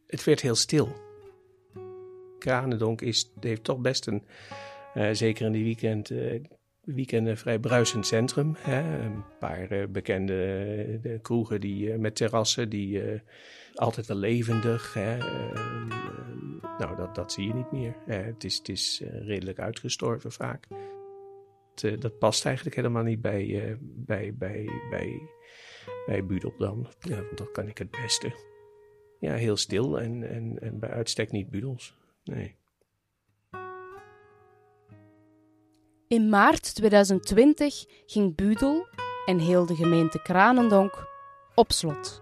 Het werd heel stil. Kranendonk heeft toch best een, zeker in de weekenden, vrij bruisend centrum. Hè? Een paar bekende kroegen met terrassen, die altijd wel levendig. Hè? Nou, dat zie je niet meer. Het is redelijk uitgestorven vaak. Dat past eigenlijk helemaal niet bij Budel dan. Ja, want dat kan ik het beste. Ja, heel stil en bij uitstek niet Budels. Nee. In maart 2020 ging Budel en heel de gemeente Kranendonk op slot.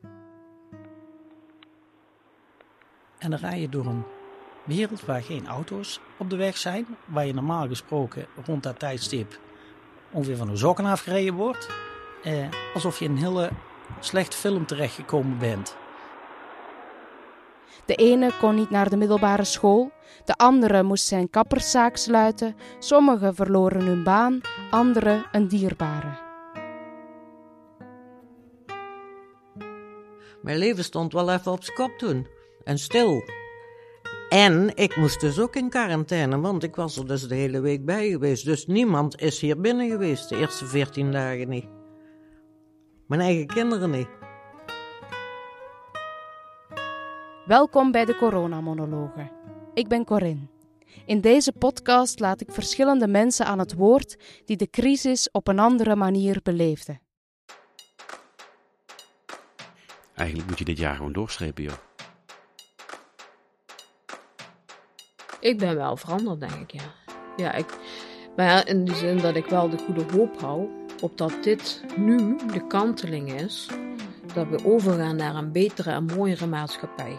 En dan rij je door een wereld waar geen auto's op de weg zijn, waar je normaal gesproken rond dat tijdstip ongeveer van de sokken afgereden wordt. Alsof je in een hele slechte film terechtgekomen bent. De ene kon niet naar de middelbare school, de andere moest zijn kapperszaak sluiten, sommigen verloren hun baan, anderen een dierbare. Mijn leven stond wel even op zijn kop toen. En stil. En ik moest dus ook in quarantaine, want ik was er dus de hele week bij geweest. Dus niemand is hier binnen geweest, de eerste 14 dagen niet. Mijn eigen kinderen niet. Welkom bij de Coronamonologen. Ik ben Corinne. In deze podcast laat ik verschillende mensen aan het woord die de crisis op een andere manier beleefden. Eigenlijk moet je dit jaar gewoon doorstrepen, joh. Ik ben wel veranderd, denk ik, ja. Maar in die zin dat ik wel de goede hoop hou op dat dit nu de kanteling is, dat we overgaan naar een betere en mooiere maatschappij.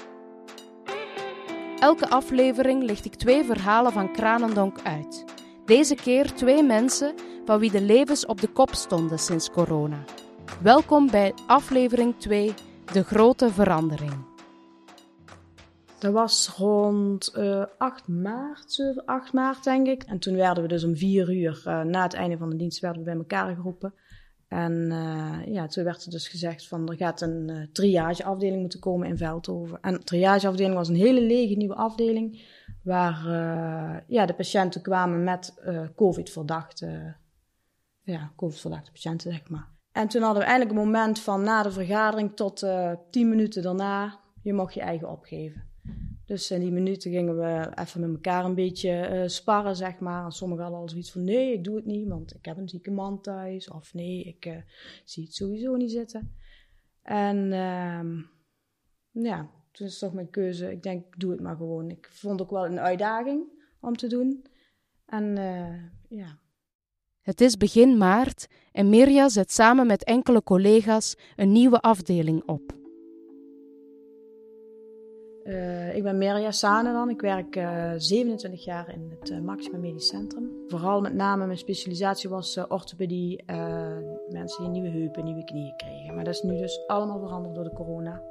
Elke aflevering licht ik 2 verhalen van Kranendonk uit. Deze keer 2 mensen van wie de levens op de kop stonden sinds corona. Welkom bij aflevering 2, De Grote Verandering. Dat was rond 8 maart denk ik. En toen werden we dus om 4 uur na het einde van de dienst werden we bij elkaar geroepen. En toen werd er dus gezegd van er gaat een triageafdeling moeten komen in Veldhoven. En de triageafdeling was een hele lege nieuwe afdeling waar de patiënten kwamen met COVID-verdachte patiënten, zeg maar. En toen hadden we eindelijk een moment van na de vergadering tot 10 minuten daarna, je mocht je eigen opgeven. Dus in die minuten gingen we even met elkaar een beetje sparren, zeg maar. En sommigen hadden al zoiets van, nee, ik doe het niet, want ik heb een zieke man thuis. Of nee, ik zie het sowieso niet zitten. En toen is toch mijn keuze. Ik denk, ik doe het maar gewoon. Ik vond ook wel een uitdaging om te doen. En Het is begin maart en Mirja zet samen met enkele collega's een nieuwe afdeling op. Ik ben Mirja Sane dan. Ik werk 27 jaar in het Maxima Medisch Centrum. Vooral met name mijn specialisatie was orthopedie. Mensen die nieuwe heupen, nieuwe knieën kregen. Maar dat is nu dus allemaal veranderd door de corona.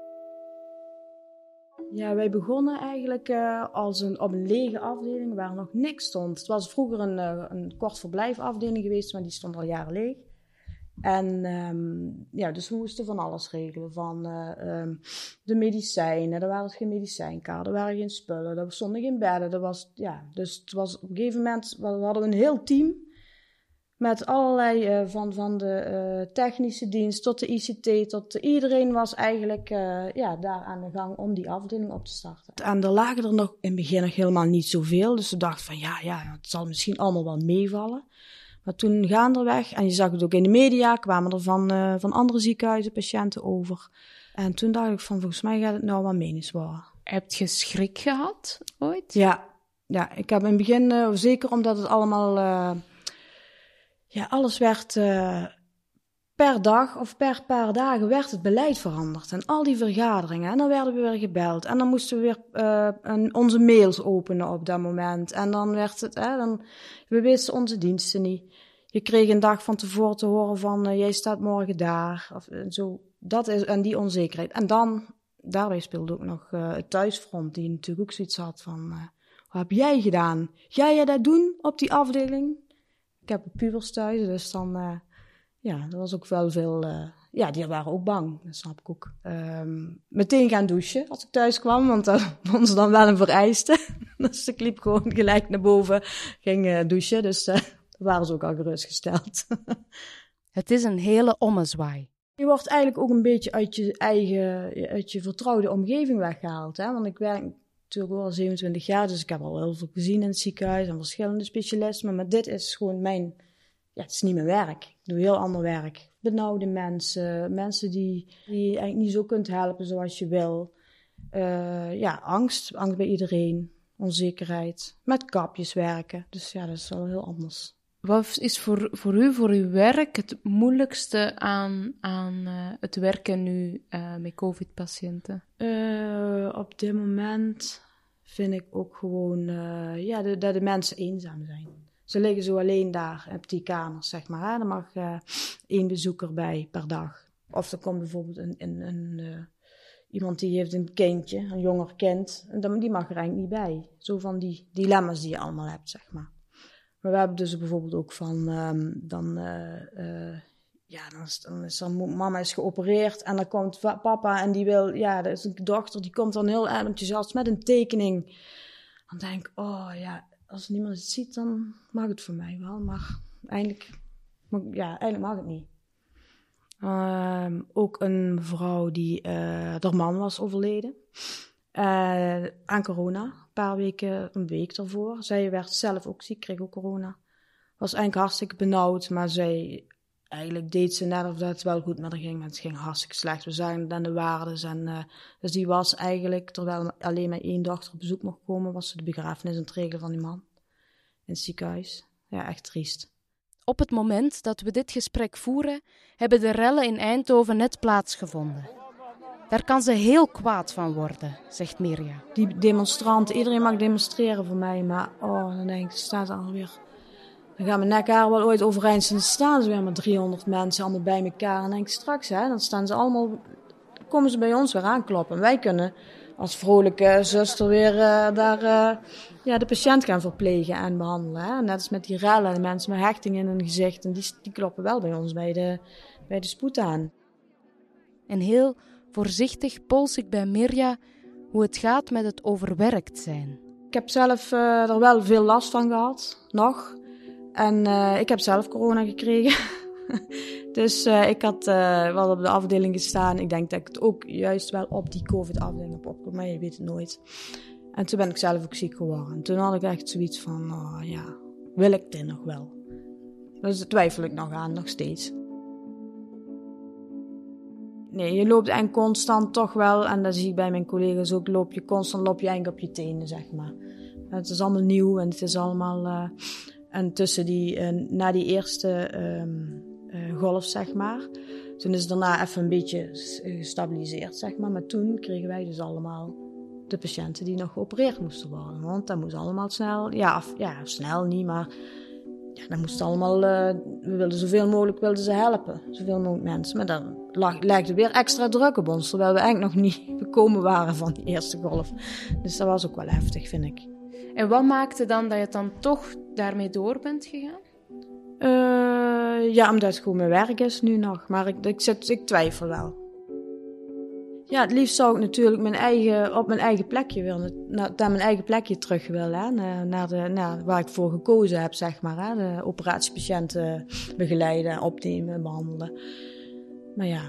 Ja, wij begonnen eigenlijk op een lege afdeling waar nog niks stond. Het was vroeger een kort verblijfafdeling geweest, maar die stond al jaren leeg. En dus we moesten van alles regelen. Van de medicijnen, er waren geen medicijnkaarten, er waren geen spullen, er stonden geen bedden. Dus het was op een gegeven moment, we hadden een heel team met allerlei, van de technische dienst tot de ICT, iedereen was eigenlijk daar aan de gang om die afdeling op te starten. En er lagen er nog in het begin nog helemaal niet zoveel, dus we dachten van het zal misschien allemaal wel meevallen. Maar toen gaandeweg, en je zag het ook in de media, kwamen er van andere ziekenhuizen patiënten over. En toen dacht ik van, volgens mij gaat het nou wel menens worden. Heb je schrik gehad ooit? Ja, ik heb in het begin, zeker omdat het allemaal, alles werd per dag of per paar dagen werd het beleid veranderd. En al die vergaderingen, en dan werden we weer gebeld. En dan moesten we weer onze mails openen op dat moment. En dan werd het, we wisten onze diensten niet. Je kreeg een dag van tevoren te horen van, jij staat morgen daar. Of zo. Dat is, en die onzekerheid. En dan, daarbij speelde ook nog het thuisfront, die natuurlijk ook zoiets had van, wat heb jij gedaan? Ga jij dat doen op die afdeling? Ik heb pubers thuis, dus dan Ja, er was ook wel veel... die waren ook bang, dat snap ik ook. Meteen gaan douchen als ik thuis kwam, want dat vonden ze dan wel een vereiste. Dus ik liep gewoon gelijk naar boven, ging douchen. Dus daar waren ze ook al gerustgesteld. Het is een hele ommezwaai. Je wordt eigenlijk ook een beetje uit je vertrouwde omgeving weggehaald. Hè? Want ik werk natuurlijk al 27 jaar, dus ik heb al heel veel gezien in het ziekenhuis en verschillende specialismen. Maar dit is gewoon het is niet mijn werk. Ik doe heel ander werk. Benauwde mensen die je eigenlijk niet zo kunt helpen zoals je wil. Angst bij iedereen, onzekerheid, met kapjes werken. Dus ja, dat is wel heel anders. Wat is voor u, voor uw werk, het moeilijkste aan het werken nu met COVID-patiënten? Op dit moment vind ik ook gewoon dat de mensen eenzaam zijn. Ze liggen zo alleen daar op die kamers, zeg maar. Hè. Er mag 1 bezoeker bij per dag. Of er komt bijvoorbeeld iemand die heeft een kindje, een jonger kind. En die mag er eigenlijk niet bij. Zo van die dilemma's die je allemaal hebt, zeg maar. Maar we hebben dus bijvoorbeeld ook van... dan is er mama is geopereerd en dan komt papa en die wil... Ja, dat is een dochter, die komt dan heel enthousiast met een tekening. Dan denk ik, als niemand het ziet, dan mag het voor mij wel. Maar eigenlijk mag het niet. Ook een mevrouw die... haar man was overleden. Aan corona. Een week ervoor. Zij werd zelf ook ziek, kreeg ook corona. Was eigenlijk hartstikke benauwd, maar eigenlijk deed ze net of dat het wel goed met haar ging. Maar het ging hartstikke slecht. We zagen dan de waardes. Dus die was eigenlijk, terwijl alleen maar 1 dochter op bezoek mocht komen, was ze de begrafenis aan het regelen van die man. In het ziekenhuis. Ja, echt triest. Op het moment dat we dit gesprek voeren, hebben de rellen in Eindhoven net plaatsgevonden. Daar kan ze heel kwaad van worden, zegt Mirja. Die demonstranten, iedereen mag demonstreren voor mij, maar dan denk ik, staat er alweer. Dan gaan mijn nekhaar wel ooit overeind staan. Dan staan ze weer met 300 mensen allemaal bij elkaar. En dan denk ik straks, dan staan ze allemaal, komen ze bij ons weer aankloppen. En wij kunnen als vrolijke zuster weer de patiënt gaan verplegen en behandelen. Hè? Net als met die rellen, de mensen met hechting in hun gezicht. En die kloppen wel bij ons bij de spoed aan. En heel voorzichtig pols ik bij Mirja hoe het gaat met het overwerkt zijn. Ik heb zelf er wel veel last van gehad, nog. En ik heb zelf corona gekregen. Dus ik had wel op de afdeling gestaan. Ik denk dat ik het ook juist wel op die COVID-afdeling heb opgekomen, maar je weet het nooit. En toen ben ik zelf ook ziek geworden. En toen had ik echt zoiets van, wil ik dit nog wel? Dus daar twijfel ik nog aan, nog steeds. Nee, je loopt eigenlijk constant toch wel, en dat zie ik bij mijn collega's ook, loop je eigenlijk op je tenen, zeg maar. Het is allemaal nieuw en het is allemaal... en tussen na die eerste golf, zeg maar, toen is het daarna even een beetje gestabiliseerd, zeg maar. Maar toen kregen wij dus allemaal de patiënten die nog geopereerd moesten worden. Want dat moest allemaal snel, snel niet, maar... Ja, dan moest allemaal, we wilden zoveel mogelijk ze helpen. Zoveel mogelijk mensen. Maar dan legde weer extra druk op ons. Terwijl we eigenlijk nog niet bekomen waren van die eerste golf. Dus dat was ook wel heftig, vind ik. En wat maakte dan dat je dan toch daarmee door bent gegaan? Omdat het gewoon mijn werk is nu nog. Maar ik twijfel wel. Ja, het liefst zou ik natuurlijk op mijn eigen plekje willen, naar mijn eigen plekje terug willen, hè, naar waar ik voor gekozen heb, zeg maar, hè, de operatiepatiënten begeleiden, opnemen, behandelen. Maar ja.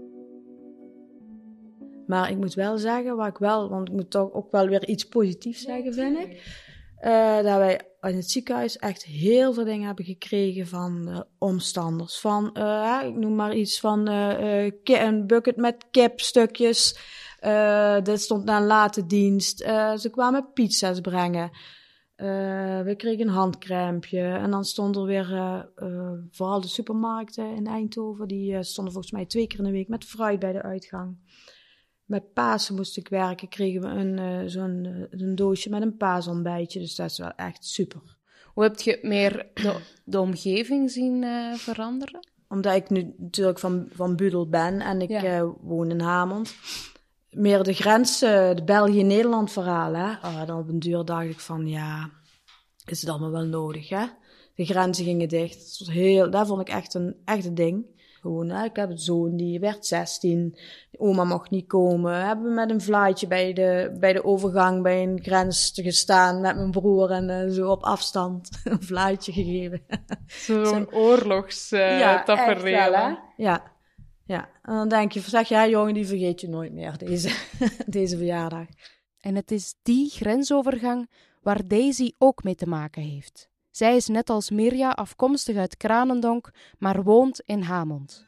Maar ik moet wel zeggen, want ik moet toch ook wel weer iets positiefs zeggen, vind ik. Dat wij in het ziekenhuis echt heel veel dingen hebben gekregen van omstanders. Ik noem maar iets van een bucket met kipstukjes. Dat stond na een late dienst. Ze kwamen pizza's brengen. We kregen een handcrèmpje. En dan stond er weer, vooral de supermarkten in Eindhoven, die stonden volgens mij 2 keer in de week met fruit bij de uitgang. Met Pasen moest ik werken, kregen we een doosje met een paasontbijtje. Dus dat is wel echt super. Hoe heb je meer de omgeving zien veranderen? Omdat ik nu natuurlijk van Budel ben en ik woon in Hamond. Meer de grens, de België-Nederland verhaal. Hè? Dan op een duur dacht ik van, is het allemaal wel nodig, hè? De grenzen gingen dicht. Dat vond ik echt een ding. Gewoon, ik heb een zoon, die werd 16. De oma mocht niet komen. Hebben we met een vlaatje bij de overgang bij een grens gestaan met mijn broer en zo op afstand een vlaatje gegeven. Zo'n oorlogstafereel. Ja. En dan denk je, zeg ja jongen, die vergeet je nooit meer, deze verjaardag. En het is die grensovergang waar Daisy ook mee te maken heeft. Zij is net als Mirja afkomstig uit Kranendonk, maar woont in Hamont.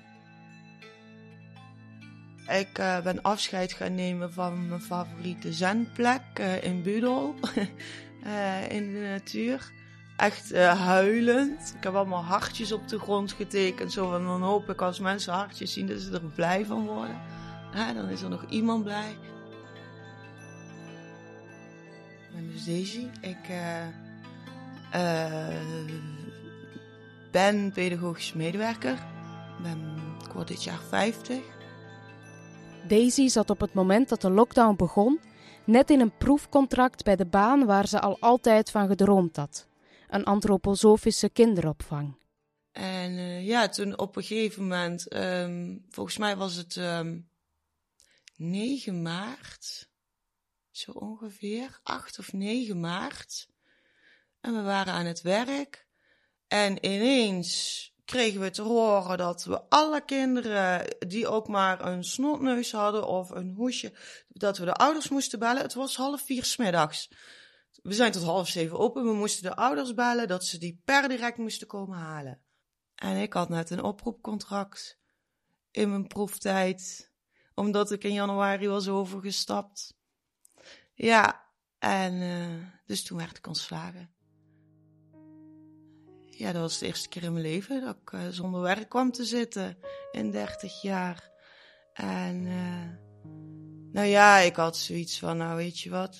Ik ben afscheid gaan nemen van mijn favoriete zenplek in Budel, in de natuur. Echt huilend. Ik heb allemaal hartjes op de grond getekend. Zo van, dan hoop ik als mensen hartjes zien dat ze er blij van worden. Dan is er nog iemand blij. Ik ben dus Daisy. Ik ben pedagogisch medewerker. Ik word dit jaar 50. Daisy zat op het moment dat de lockdown begon net in een proefcontract bij de baan waar ze al altijd van gedroomd had. Een antroposofische kinderopvang. En toen op een gegeven moment, volgens mij was het 9 maart, zo ongeveer, 8 of 9 maart. En we waren aan het werk en ineens kregen we te horen dat we alle kinderen die ook maar een snotneus hadden of een hoesje, dat we de ouders moesten bellen. Het was 3:30 's middags. We zijn tot 6:30 open. We moesten de ouders bellen dat ze die per direct moesten komen halen. En ik had net een oproepcontract in mijn proeftijd, omdat ik in januari was overgestapt. Ja, en dus toen werd ik ontslagen. Ja, dat was de eerste keer in mijn leven dat ik zonder werk kwam te zitten in 30 jaar. En ik had zoiets van, weet je wat,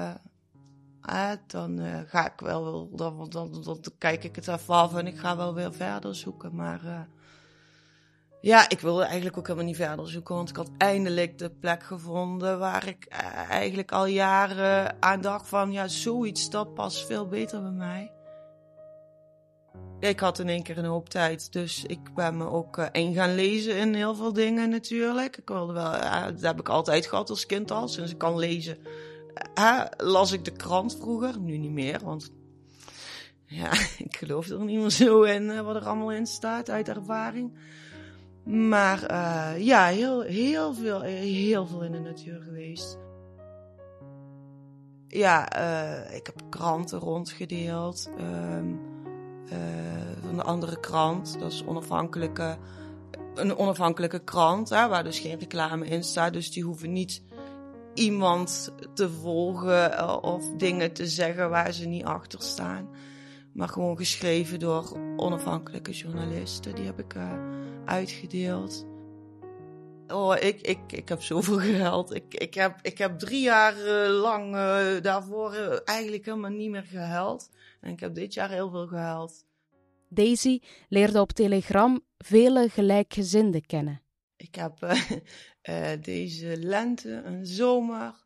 dan ga ik wel, dan kijk ik het even af en ik ga wel weer verder zoeken. Maar ik wilde eigenlijk ook helemaal niet verder zoeken, want ik had eindelijk de plek gevonden waar ik eigenlijk al jaren aan dacht van, zoiets, dat past veel beter bij mij. Ik had in één keer een hoop tijd, dus ik ben me ook in gaan lezen in heel veel dingen natuurlijk. Ik wilde wel, dat heb ik altijd gehad als kind al, sinds ik kan lezen. Las ik de krant vroeger, nu niet meer, want ik geloof er niet meer zo in wat er allemaal in staat uit ervaring. Maar heel veel in de natuur geweest. Ik heb kranten rondgedeeld. Van de andere krant, dat is een onafhankelijke krant, waar dus geen reclame in staat. Dus die hoeven niet iemand te volgen of dingen te zeggen waar ze niet achter staan. Maar gewoon geschreven door onafhankelijke journalisten. Die heb ik uitgedeeld. Oh, ik heb zoveel gehuild. Ik heb 3 jaar lang daarvoor eigenlijk helemaal niet meer gehuild. En ik heb dit jaar heel veel gehuild. Daisy leerde op Telegram vele gelijkgezinden kennen. Ik heb deze lente, een zomer.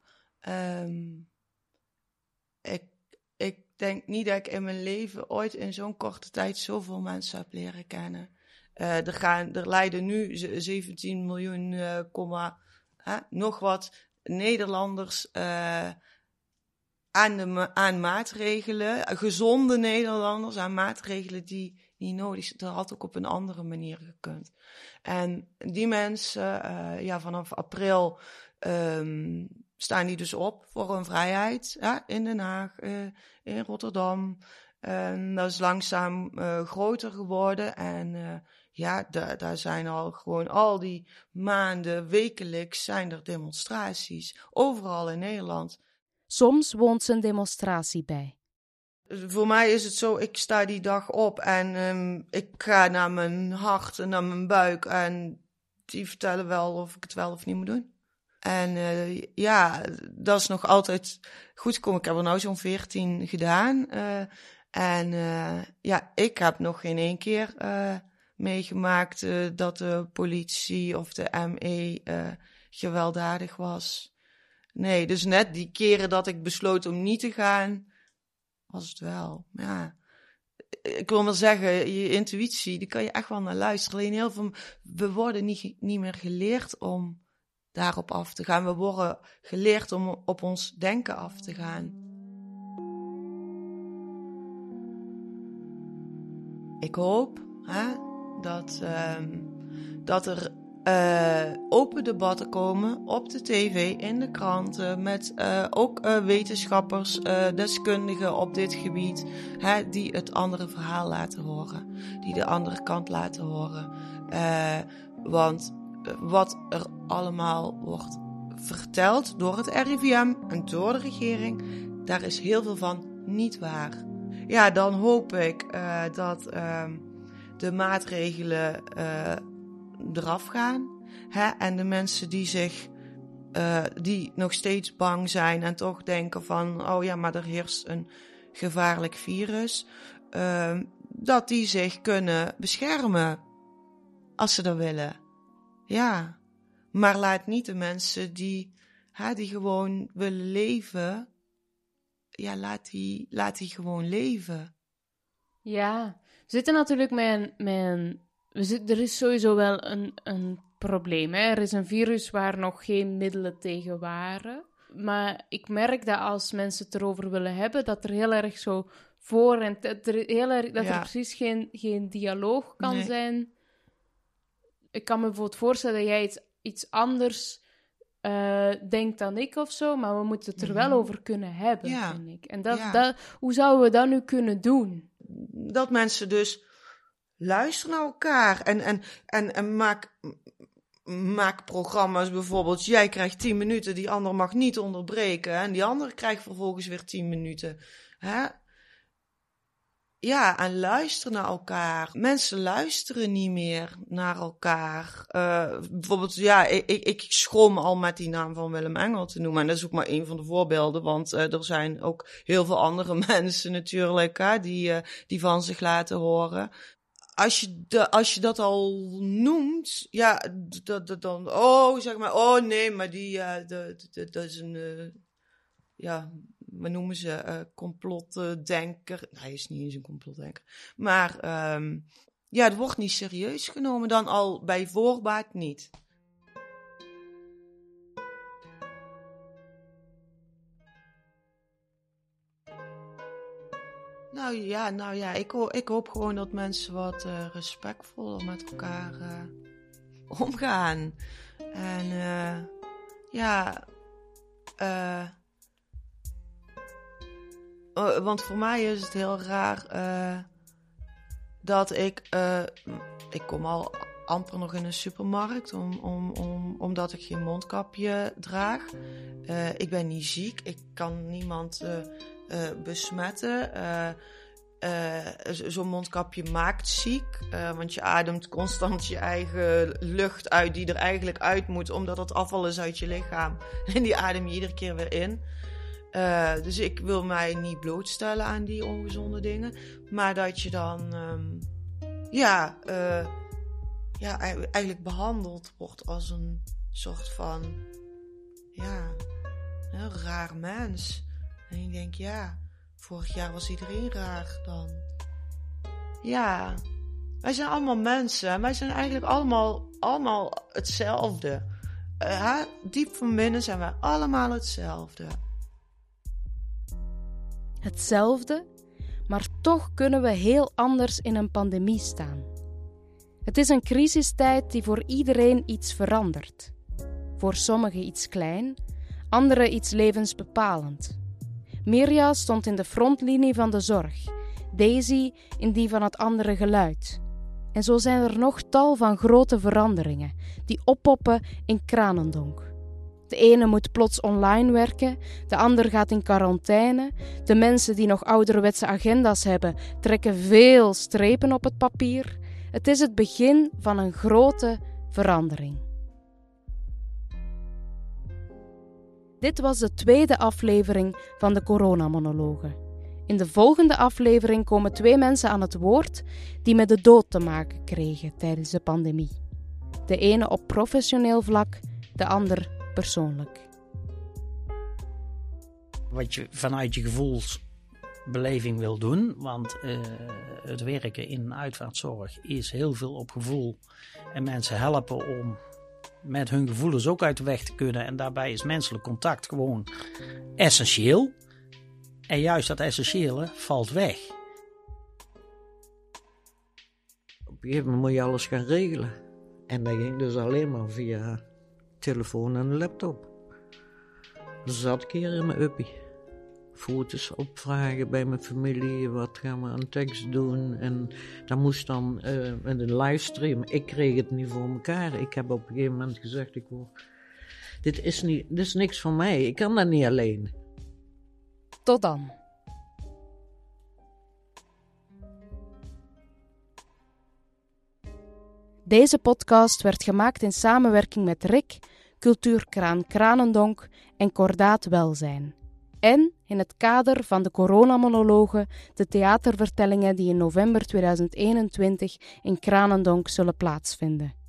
Ik denk niet dat ik in mijn leven ooit in zo'n korte tijd zoveel mensen heb leren kennen. Er lijden nu 17 miljoen, nog wat Nederlanders aan maatregelen, gezonde Nederlanders aan maatregelen die niet nodig zijn. Dat had ook op een andere manier gekund. En die mensen, vanaf april staan die dus op voor hun vrijheid. In Den Haag, in Rotterdam. Dat is langzaam groter geworden. En daar zijn al die maanden, wekelijks zijn er demonstraties. Overal in Nederland. Soms woont ze een demonstratie bij. Voor mij is het zo, ik sta die dag op en ik ga naar mijn hart en naar mijn buik. En die vertellen wel of ik het wel of niet moet doen. En dat is nog altijd goed gekomen. Ik heb er nou zo'n 14 gedaan. Ik heb nog geen 1 keer meegemaakt dat de politie of de ME gewelddadig was. Nee, dus net die keren dat ik besloot om niet te gaan, was het wel. Ja, ik wil maar zeggen, je intuïtie, die kan je echt wel naar luisteren. Alleen heel veel, we worden niet meer geleerd om daarop af te gaan. We worden geleerd om op ons denken af te gaan. Ik hoop dat er open debatten komen op de tv, in de kranten, met ook wetenschappers, deskundigen op dit gebied, die het andere verhaal laten horen, die de andere kant laten horen. Want wat er allemaal wordt verteld door het RIVM en door de regering, daar is heel veel van niet waar. Ja, dan hoop ik dat de maatregelen eraf gaan. En de mensen die nog steeds bang zijn en toch denken van, oh ja, maar er heerst een gevaarlijk virus, dat die zich kunnen beschermen als ze dat willen. Ja, maar laat niet de mensen die gewoon willen leven, ja, laat die gewoon leven. Ja, we zitten natuurlijk er is sowieso wel een probleem. Hè? Er is een virus waar nog geen middelen tegen waren. Maar ik merk dat als mensen het erover willen hebben, dat er heel erg zo voor en er precies geen dialoog kan zijn. Ik kan me bijvoorbeeld voorstellen dat jij iets anders denkt dan ik of zo, maar we moeten het er wel over kunnen hebben, vind ik. En hoe zouden we dat nu kunnen doen? Dat mensen dus luisteren naar elkaar en maak programma's bijvoorbeeld. Jij krijgt 10 minuten, die ander mag niet onderbreken en die ander krijgt vervolgens weer 10 minuten. Ja, en luisteren naar elkaar. Mensen luisteren niet meer naar elkaar. Bijvoorbeeld, ik schroom al met die naam van Willem Engel te noemen. En dat is ook maar één van de voorbeelden, want er zijn ook heel veel andere mensen natuurlijk die van zich laten horen. Als je dat al noemt, ja, dan, zeg maar, nee, maar dat is een, we noemen ze complotdenker. Nee, hij is niet eens een complotdenker. Maar het wordt niet serieus genomen, dan al bij voorbaat niet. Nou ja, ik hoop gewoon dat mensen wat respectvoller met elkaar omgaan. En want voor mij is het heel raar dat ik kom al amper nog in een supermarkt omdat ik geen mondkapje draag. Ik ben niet ziek, ik kan niemand besmetten. Zo'n mondkapje maakt ziek, want je ademt constant je eigen lucht uit die er eigenlijk uit moet, omdat het afval is uit je lichaam. En die adem je iedere keer weer in. Dus ik wil mij niet blootstellen aan die ongezonde dingen. Maar dat je dan eigenlijk behandeld wordt als een soort van een raar mens. En ik denk, vorig jaar was iedereen raar dan. Ja, wij zijn allemaal mensen. En wij zijn eigenlijk allemaal hetzelfde. Diep van binnen zijn wij allemaal hetzelfde. Hetzelfde, maar toch kunnen we heel anders in een pandemie staan. Het is een crisistijd die voor iedereen iets verandert. Voor sommigen iets klein, anderen iets levensbepalend. Mirja stond in de frontlinie van de zorg, Daisy in die van het andere geluid. En zo zijn er nog tal van grote veranderingen die oppoppen in Kranendonk. De ene moet plots online werken, de ander gaat in quarantaine. De mensen die nog ouderwetse agenda's hebben, trekken veel strepen op het papier. Het is het begin van een grote verandering. Dit was de tweede aflevering van de Coronamonologen. In de volgende aflevering komen 2 mensen aan het woord die met de dood te maken kregen tijdens de pandemie. De ene op professioneel vlak, de ander persoonlijk. Wat je vanuit je beleving wil doen. Want het werken in een uitvaartzorg is heel veel op gevoel. En mensen helpen om met hun gevoelens ook uit de weg te kunnen. En daarbij is menselijk contact gewoon essentieel. En juist dat essentiële valt weg. Op een gegeven moment moet je alles gaan regelen. En dat ging dus alleen maar via telefoon en laptop. Dan zat ik hier in mijn uppie. Foto's opvragen bij mijn familie. Wat gaan we aan tekst doen? En dat moest dan met een livestream. Ik kreeg het niet voor elkaar. Ik heb op een gegeven moment gezegd, dit is niks voor mij. Ik kan dat niet alleen. Tot dan. Deze podcast werd gemaakt in samenwerking met RIK, Cultuurkraan Kranendonk en Kordaat Welzijn. En in het kader van de coronamonologen, de theatervertellingen die in november 2021 in Kranendonk zullen plaatsvinden.